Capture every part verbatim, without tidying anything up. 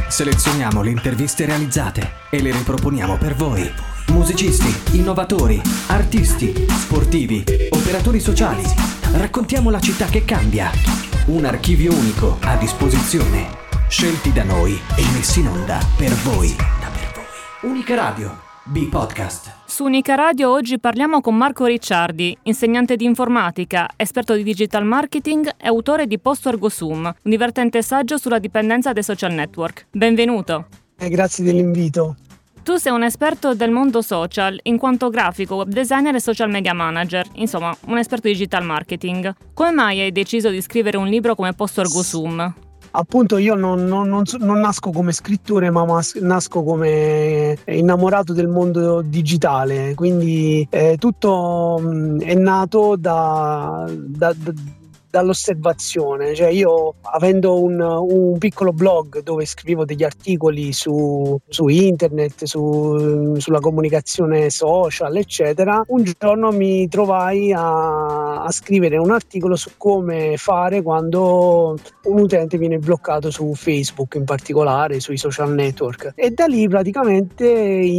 Selezioniamo le interviste realizzate e le riproponiamo per voi. Musicisti, innovatori, artisti, sportivi, operatori sociali. Raccontiamo la città che cambia. Un archivio unico a disposizione. Scelti da noi e messi in onda per voi. Unica Radio, B-Podcast. Su Unica Radio oggi parliamo con Marco Ricciardi, insegnante di informatica, esperto di digital marketing e autore di Posto Ergo Sum, un divertente saggio sulla dipendenza dai social network. Benvenuto. Eh, grazie dell'invito. Tu sei un esperto del mondo social, in quanto grafico, web designer e social media manager, insomma, un esperto di digital marketing. Come mai hai deciso di scrivere un libro come Posto Ergo Sum? Appunto io non, non, non, non nasco come scrittore, ma mas- nasco come innamorato del mondo digitale, quindi eh, tutto mh, è nato da, da, da dall'osservazione. Cioè io, avendo un, un piccolo blog dove scrivevo degli articoli su, su internet, su, sulla comunicazione social eccetera, un giorno mi trovai a, a scrivere un articolo su come fare quando un utente viene bloccato su Facebook, in particolare sui social network, e da lì praticamente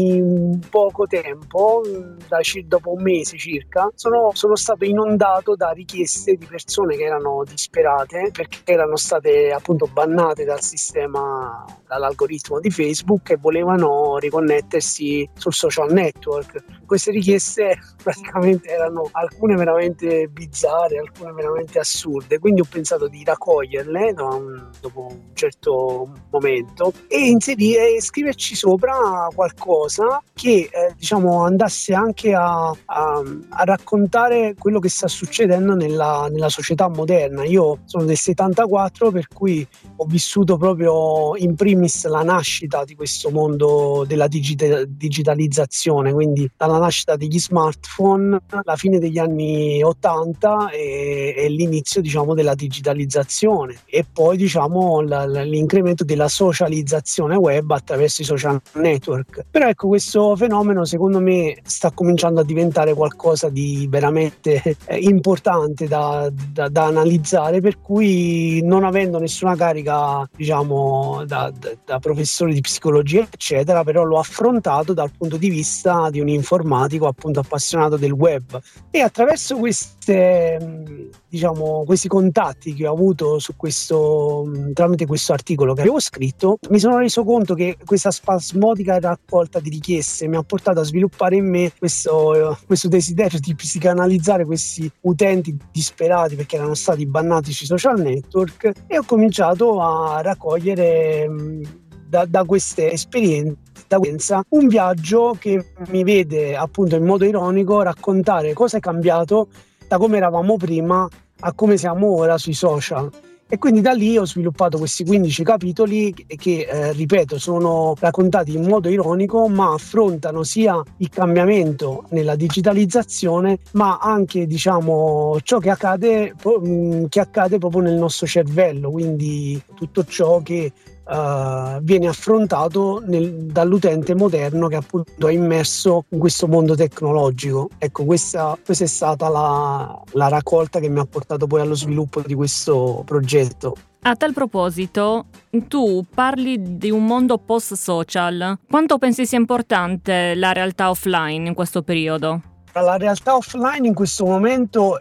in poco tempo, da, dopo un mese circa, sono, sono stato inondato da richieste di persone che erano disperate perché erano state appunto bannate dal sistema, dall'algoritmo di Facebook, e volevano riconnettersi sul social network. Queste richieste praticamente erano alcune veramente bizzarre, alcune veramente assurde, quindi ho pensato di raccoglierle dopo un certo momento e inserire e scriverci sopra qualcosa che eh, diciamo andasse anche a, a, a raccontare quello che sta succedendo nella, nella società moderna. Io sono del settantaquattro, per cui ho vissuto proprio in primis la nascita di questo mondo della digita- digitalizzazione, quindi dalla nascita degli smartphone, la fine degli anni ottanta e, e l'inizio diciamo della digitalizzazione, e poi diciamo la, la, l'incremento della socializzazione web attraverso i social network. Però ecco, questo fenomeno secondo me sta cominciando a diventare qualcosa di veramente eh, importante da, da, da analizzare, per cui, non avendo nessuna carica diciamo da, da, da professore di psicologia eccetera, però l'ho affrontato dal punto di vista di un informatico appunto appassionato del web, e attraverso queste diciamo questi contatti che ho avuto su questo tramite questo articolo che avevo scritto, mi sono reso conto che questa spasmodica raccolta di richieste mi ha portato a sviluppare in me questo, questo desiderio di psicanalizzare questi utenti disperati perché erano stati bannati sui social network, e ho cominciato a raccogliere da, da queste esperienze un viaggio che mi vede appunto in modo ironico raccontare cosa è cambiato da come eravamo prima a come siamo ora sui social. E quindi da lì ho sviluppato questi quindici capitoli che, eh, ripeto, sono raccontati in modo ironico, ma affrontano sia il cambiamento nella digitalizzazione, ma anche diciamo ciò che accade, che accade proprio nel nostro cervello, quindi tutto ciò che Uh, viene affrontato nel, dall'utente moderno che appunto è immerso in questo mondo tecnologico. Ecco, questa, questa è stata la, la raccolta che mi ha portato poi allo sviluppo di questo progetto. A tal proposito, tu parli di un mondo post-social. Quanto pensi sia importante la realtà offline in questo periodo? La realtà offline in questo momento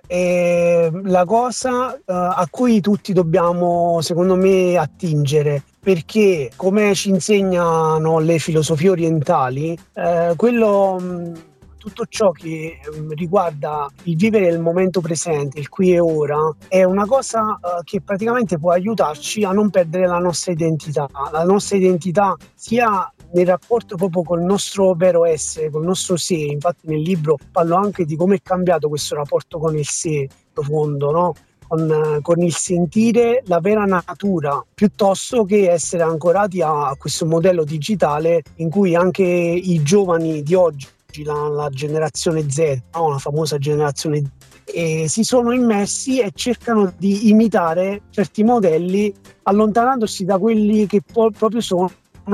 è la cosa uh, a cui tutti dobbiamo, secondo me, attingere, perché come ci insegnano le filosofie orientali, eh, quello mh, tutto ciò che mh, riguarda il vivere il momento presente, il qui e ora, è una cosa uh, che praticamente può aiutarci a non perdere la nostra identità, la nostra identità sia nel rapporto proprio col nostro vero essere, col nostro sé. Infatti nel libro parlo anche di come è cambiato questo rapporto con il sé profondo, no? Con, con il sentire la vera natura, piuttosto che essere ancorati a, a questo modello digitale in cui anche i giovani di oggi, la, la generazione Z, no? La famosa generazione Z, e si sono immersi e cercano di imitare certi modelli, allontanandosi da quelli che po- proprio sono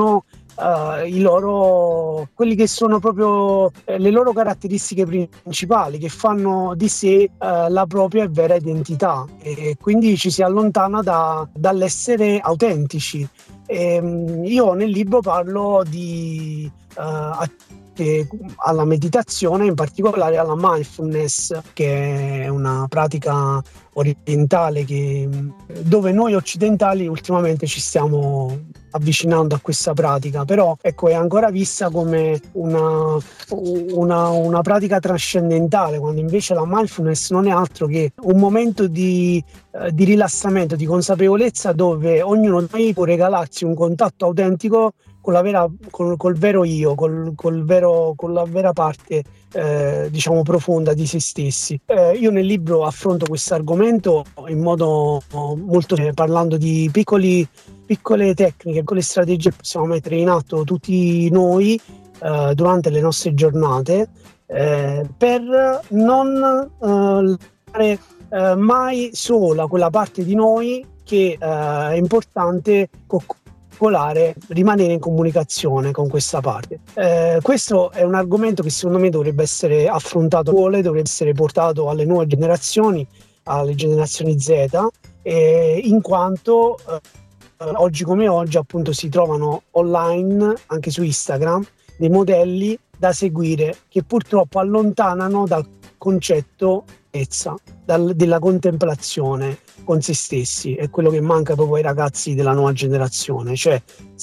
Uh, i loro, quelli che sono proprio eh, le loro caratteristiche principali, che fanno di sé uh, la propria e vera identità, e quindi ci si allontana da, dall'essere autentici. E io nel libro parlo di uh, che alla meditazione, in particolare alla mindfulness, che è una pratica orientale che, dove noi occidentali ultimamente ci stiamo avvicinando a questa pratica, però ecco, è ancora vista come una, una, una pratica trascendentale, quando invece la mindfulness non è altro che un momento di, eh, di rilassamento, di consapevolezza, dove ognuno di noi può regalarsi un contatto autentico con la vera, col, col vero io, col, col vero, con la vera parte eh, diciamo profonda di se stessi. Eh, io nel libro affronto questo argomento in modo molto eh, parlando di piccoli, piccole tecniche, piccole strategie che possiamo mettere in atto tutti noi eh, durante le nostre giornate eh, per non eh, lasciare eh, mai sola quella parte di noi che eh, è importante co- rimanere in comunicazione con questa parte. Eh, questo è un argomento che secondo me dovrebbe essere affrontato, dovrebbe essere portato alle nuove generazioni, alle generazioni Z, eh, in quanto eh, oggi come oggi appunto si trovano online, anche su Instagram, dei modelli da seguire che purtroppo allontanano dal concetto dal, della contemplazione con se stessi. È quello che manca proprio ai ragazzi della nuova generazione, cioè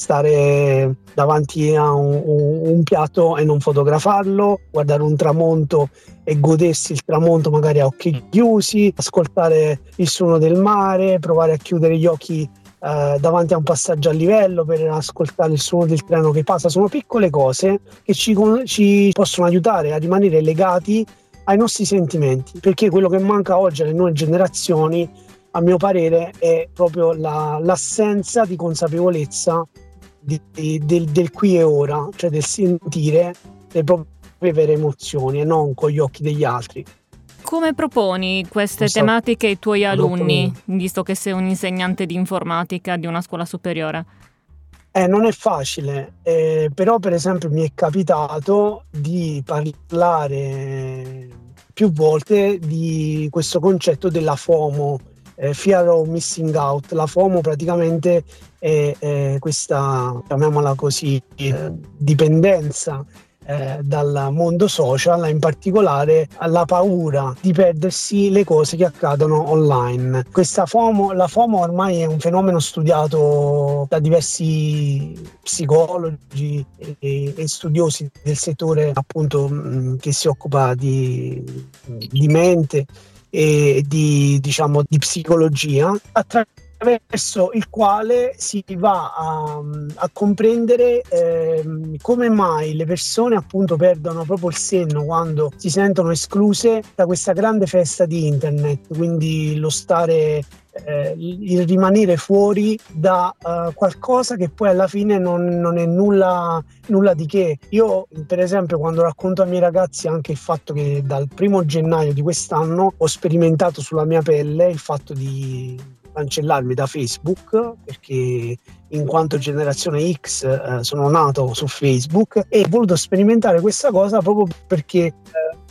stare davanti a un, un, un piatto e non fotografarlo, guardare un tramonto e godersi il tramonto magari a occhi chiusi, ascoltare il suono del mare, provare a chiudere gli occhi eh, davanti a un passaggio a livello per ascoltare il suono del treno che passa. Sono piccole cose che ci, ci possono aiutare a rimanere legati ai nostri sentimenti, perché quello che manca oggi alle nuove generazioni, a mio parere, è proprio la, l'assenza di consapevolezza di, di, del, del qui e ora, cioè del sentire le proprie vere emozioni e non con gli occhi degli altri. Come proponi queste so, tematiche ai tuoi alunni, visto che sei un insegnante di informatica di una scuola superiore? Eh, non è facile, eh, però per esempio mi è capitato di parlare più volte di questo concetto della FOMO, eh, Fear of Missing Out. La FOMO praticamente è, è questa, chiamiamola così, eh, dipendenza eh, dal mondo social, in particolare alla paura di perdersi le cose che accadono online. Questa FOMO, la FOMO ormai è un fenomeno studiato da diversi psicologi e, e studiosi del settore appunto mh, che si occupa di, di mente e di, diciamo, di psicologia, attraverso il quale si va a, a comprendere eh, come mai le persone appunto perdono proprio il senno quando si sentono escluse da questa grande festa di internet, quindi lo stare eh, il rimanere fuori da uh, qualcosa che poi alla fine non, non è nulla, nulla di che. Io per esempio quando racconto ai miei ragazzi anche il fatto che dal primo gennaio di quest'anno ho sperimentato sulla mia pelle il fatto di cancellarmi da Facebook, perché in quanto generazione X eh, sono nato su Facebook e ho voluto sperimentare questa cosa proprio perché eh,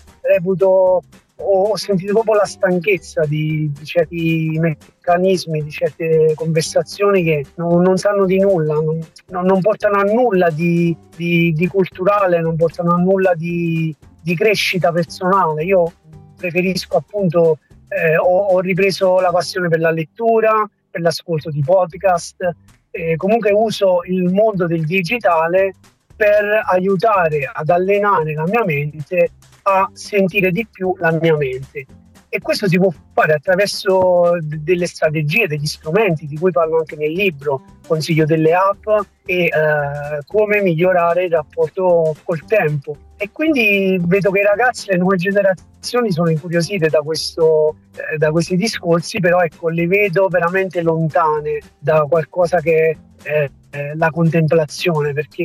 reputo ho sentito proprio la stanchezza di, di certi meccanismi, di certe conversazioni che non, non sanno di nulla, non, non portano a nulla di, di, di culturale, non portano a nulla di, di crescita personale. Io preferisco appunto, eh, ho, ho ripreso la passione per la lettura, per l'ascolto di podcast, eh, comunque uso il mondo del digitale per aiutare ad allenare la mia mente a sentire di più la mia mente, e questo si può fare attraverso d- delle strategie, degli strumenti di cui parlo anche nel libro, consiglio delle app e eh, come migliorare il rapporto col tempo. E quindi vedo che i ragazzi, le nuove generazioni sono incuriosite da, questo, eh, da questi discorsi, però ecco, le vedo veramente lontane da qualcosa che è eh, la contemplazione, perché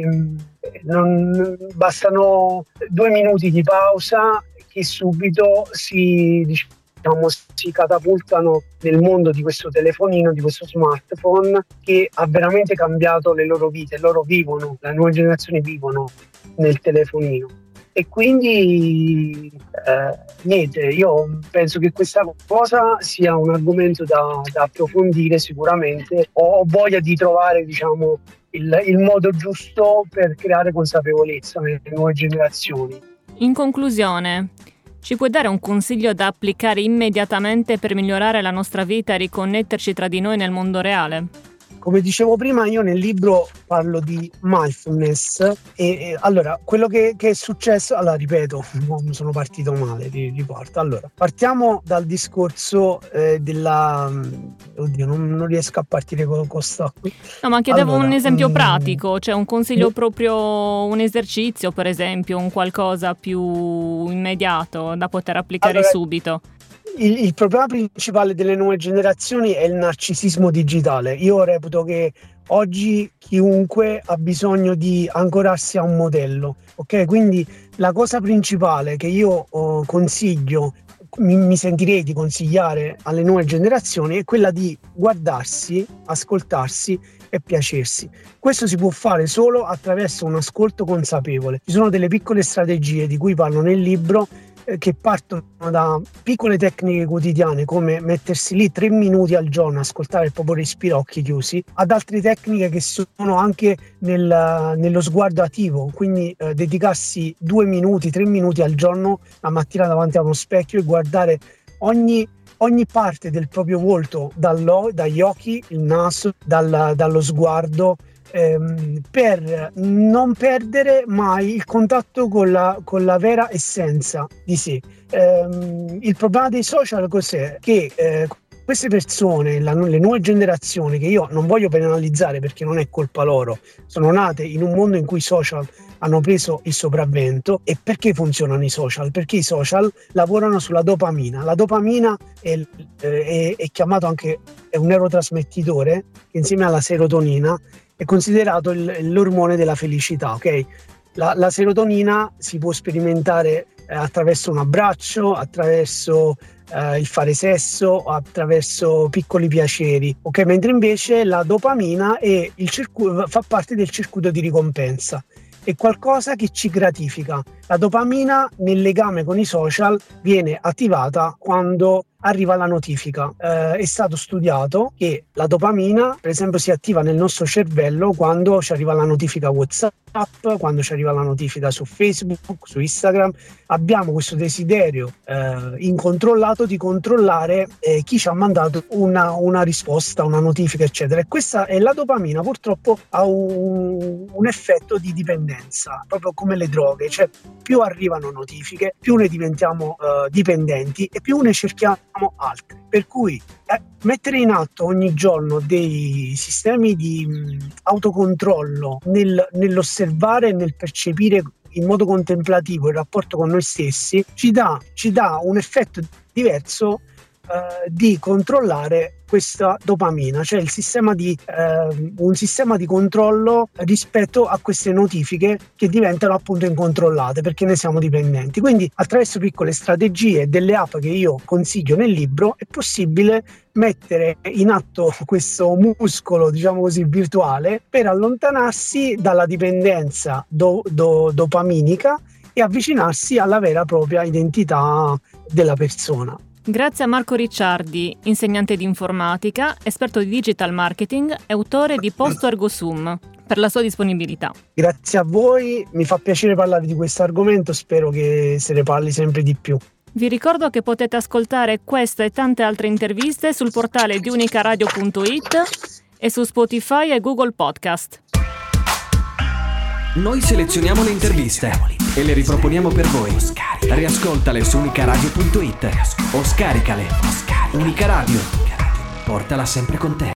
non bastano due minuti di pausa che subito si, diciamo, si catapultano nel mondo di questo telefonino, di questo smartphone che ha veramente cambiato le loro vite. Loro vivono, le nuove generazioni vivono nel telefonino. E quindi eh, niente, io penso che questa cosa sia un argomento da, da approfondire sicuramente. Ho voglia di trovare, diciamo, il, il modo giusto per creare consapevolezza nelle nuove generazioni. In conclusione, ci puoi dare un consiglio da applicare immediatamente per migliorare la nostra vita e riconnetterci tra di noi nel mondo reale? Come dicevo prima, io nel libro parlo di mindfulness e, e allora quello che, che è successo, allora ripeto, mi sono partito male, riporto. Allora, partiamo dal discorso eh, della oddio, non, non riesco a partire con questo qui. No, ma chiedevo allora, un esempio mh, pratico, cioè un consiglio mh, proprio, un esercizio per esempio, un qualcosa più immediato da poter applicare allora, subito. Il, il problema principale delle nuove generazioni è il narcisismo digitale. Io reputo che oggi chiunque ha bisogno di ancorarsi a un modello, ok? Quindi la cosa principale che io oh, consiglio, mi, mi sentirei di consigliare alle nuove generazioni è quella di guardarsi, ascoltarsi e piacersi. Questo si può fare solo attraverso un ascolto consapevole. Ci sono delle piccole strategie di cui parlo nel libro che partono da piccole tecniche quotidiane come mettersi lì tre minuti al giorno, ascoltare il proprio respiro a occhi chiusi, ad altre tecniche che sono anche nel, nello sguardo attivo, quindi eh, dedicarsi due minuti, tre minuti al giorno la mattina davanti a uno specchio e guardare ogni ogni parte del proprio volto, dallo, dagli occhi, il naso, dal, dallo sguardo, ehm, per non perdere mai il contatto con la, con la vera essenza di sé. Ehm, il problema dei social cos'è? Che eh, queste persone, la, le nuove generazioni, che io non voglio penalizzare perché non è colpa loro, sono nate in un mondo in cui i social hanno preso il sopravvento. E perché funzionano i social? Perché i social lavorano sulla dopamina. La dopamina è, è, è chiamato anche è un neurotrasmettitore che insieme alla serotonina è considerato il, l'ormone della felicità, ok? La, la serotonina si può sperimentare eh, attraverso un abbraccio, attraverso eh, il fare sesso, attraverso piccoli piaceri, ok? Mentre invece la dopamina è il circuito, fa parte del circuito di ricompensa. È qualcosa che ci gratifica. La dopamina nel legame con i social viene attivata quando arriva la notifica. Eh, è stato studiato che la dopamina, per esempio, si attiva nel nostro cervello quando ci arriva la notifica WhatsApp, quando ci arriva la notifica su Facebook, su Instagram. Abbiamo questo desiderio eh, incontrollato di controllare eh, chi ci ha mandato una, una risposta, una notifica, eccetera. E questa è la dopamina, purtroppo ha un, un effetto di dipendenza, proprio come le droghe, cioè più arrivano notifiche, più ne diventiamo eh, dipendenti e più ne cerchiamo altre. Per cui eh, mettere in atto ogni giorno dei sistemi di mh, autocontrollo nel, nell'osservare e nel percepire in modo contemplativo il rapporto con noi stessi ci dà, ci dà un effetto diverso eh, di controllare questa dopamina, cioè il sistema di eh, un sistema di controllo rispetto a queste notifiche che diventano appunto incontrollate perché ne siamo dipendenti. Quindi attraverso piccole strategie e delle app che io consiglio nel libro è possibile mettere in atto questo muscolo, diciamo così, virtuale per allontanarsi dalla dipendenza do, do, dopaminica e avvicinarsi alla vera e propria identità della persona. Grazie a Marco Ricciardi, insegnante di informatica, esperto di digital marketing e autore di Posto Ergo Sum, per la sua disponibilità. Grazie a voi, mi fa piacere parlare di questo argomento, spero che se ne parli sempre di più. Vi ricordo che potete ascoltare questa e tante altre interviste sul portale di unicaradio punto it e su Spotify e Google Podcast. Noi selezioniamo le interviste e le riproponiamo per voi. Riascoltale su unicaradio punto it o scaricale. Unica Radio, portala sempre con te.